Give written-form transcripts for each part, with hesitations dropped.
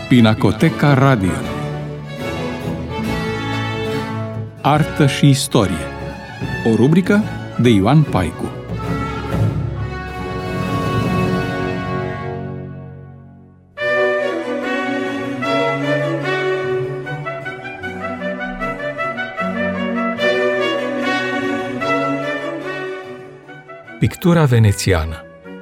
Pinacoteca Radio. Artă și istorie. O rubrică de Ioan Paicu. Pictura venețiană.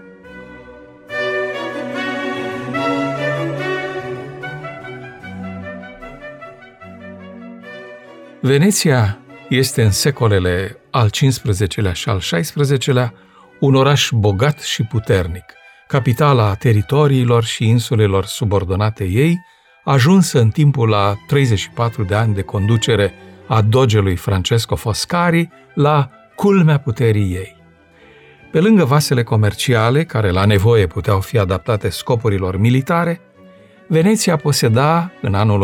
Veneția este în secolele al XV-lea și al XVI-lea un oraș bogat și puternic, capitala teritoriilor și insulelor subordonate ei, ajunsă în timpul la 34 de ani de conducere a dogelui Francesco Foscari la culmea puterii ei. Pe lângă vasele comerciale, care la nevoie puteau fi adaptate scopurilor militare, Veneția poseda, în anul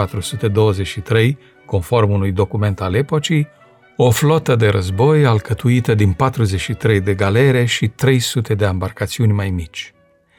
1423, conform unui document al epocii, o flotă de război alcătuită din 43 de galere și 300 de embarcațiuni mai mici.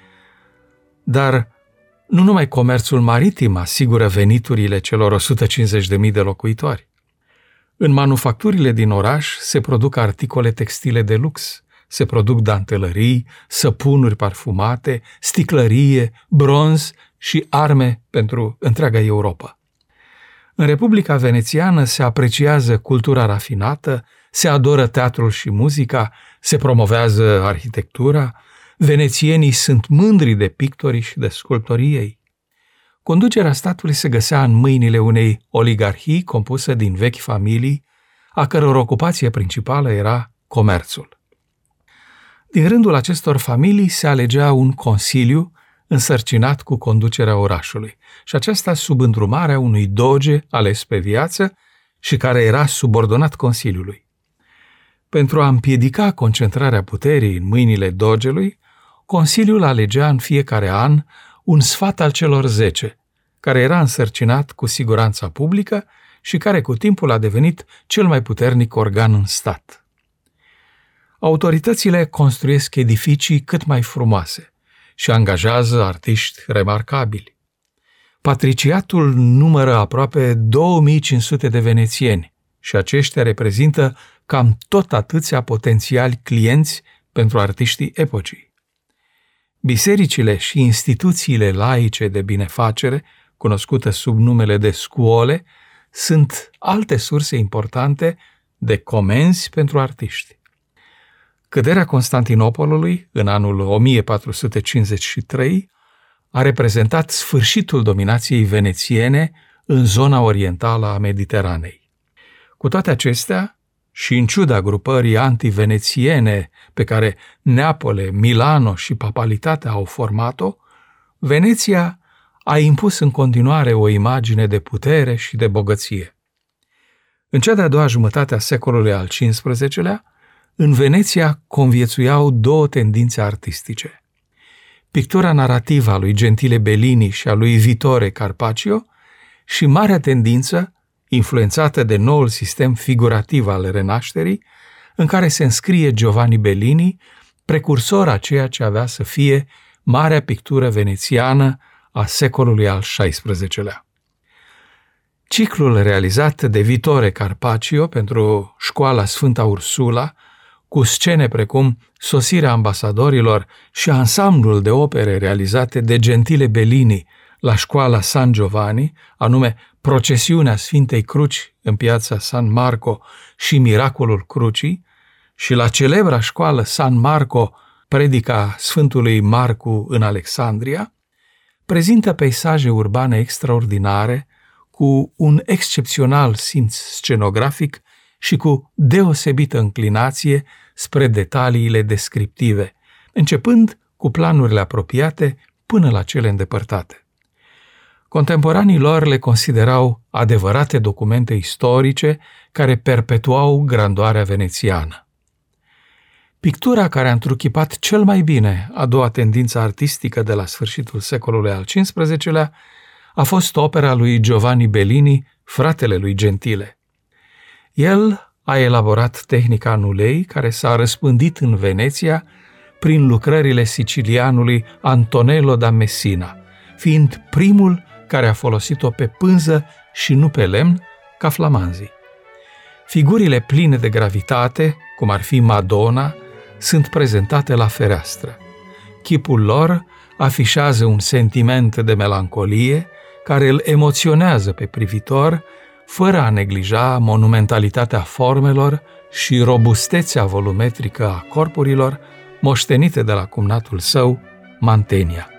Dar nu numai comerțul maritim asigură veniturile celor 150.000 de locuitori. În manufacturile din oraș se produc articole textile de lux, se produc dantelării, săpunuri parfumate, sticlărie, bronz și arme pentru întreaga Europa. În Republica Venețiană se apreciază cultura rafinată, se adoră teatrul și muzica, se promovează arhitectura, venețienii sunt mândri de pictorii și de sculptorii ei. Conducerea statului se găsea în mâinile unei oligarhii compusă din vechi familii, a căror ocupație principală era comerțul. Din rândul acestor familii se alegea un consiliu însărcinat cu conducerea orașului, și aceasta sub îndrumarea unui doge ales pe viață și care era subordonat consiliului. Pentru a împiedica concentrarea puterii în mâinile dogelui, consiliul alegea în fiecare an un sfat al celor 10, care era însărcinat cu siguranța publică și care cu timpul a devenit cel mai puternic organ în stat. Autoritățile construiesc edificii cât mai frumoase și angajează artiști remarcabili. Patriciatul numără aproape 2500 de venețieni și aceștia reprezintă cam tot atâția potențiali clienți pentru artiștii epocii. Bisericile și instituțiile laice de binefacere, cunoscute sub numele de scuole, sunt alte surse importante de comenzi pentru artiști. Căderea Constantinopolului, în anul 1453, a reprezentat sfârșitul dominației venețiene în zona orientală a Mediteranei. Cu toate acestea, și în ciuda grupării anti-venețiene pe care Neapole, Milano și papalitatea au format-o, Veneția a impus în continuare o imagine de putere și de bogăție. În cea de-a doua jumătate a secolului al XV-lea, în Veneția conviețuiau două tendințe artistice. Pictura narrativă a lui Gentile Bellini și a lui Vittore Carpaccio și marea tendință, influențată de noul sistem figurativ al Renașterii, în care se înscrie Giovanni Bellini, precursor a ceea ce avea să fie marea pictură venețiană a secolului al XVI-lea. Ciclul realizat de Vittore Carpaccio pentru școala Sfânta Ursula, cu scene precum Sosirea ambasadorilor și ansamblul de opere realizate de Gentile Bellini la școala San Giovanni, anume Procesiunea Sfintei Cruci în piața San Marco și Miracolul Crucii, și la celebra școală San Marco, Predica Sfântului Marcu în Alexandria, prezintă peisaje urbane extraordinare, cu un excepțional simț scenografic și cu deosebită înclinație spre detaliile descriptive, începând cu planurile apropiate până la cele îndepărtate. Contemporanii lor le considerau adevărate documente istorice care perpetuau grandoarea venețiană. Pictura care a întruchipat cel mai bine a doua tendință artistică de la sfârșitul secolului al XV-lea a fost opera lui Giovanni Bellini, fratele lui Gentile. El a elaborat tehnica nulei, care s-a răspândit în Veneția prin lucrările sicilianului Antonello da Messina, fiind primul care a folosit-o pe pânză și nu pe lemn, ca flamanzii. Figurile pline de gravitate, cum ar fi Madonna, sunt prezentate la fereastră. Chipul lor afișează un sentiment de melancolie care îl emoționează pe privitor, fără a neglija monumentalitatea formelor și robustețea volumetrică a corpurilor moștenite de la cumnatul său, Mantegna.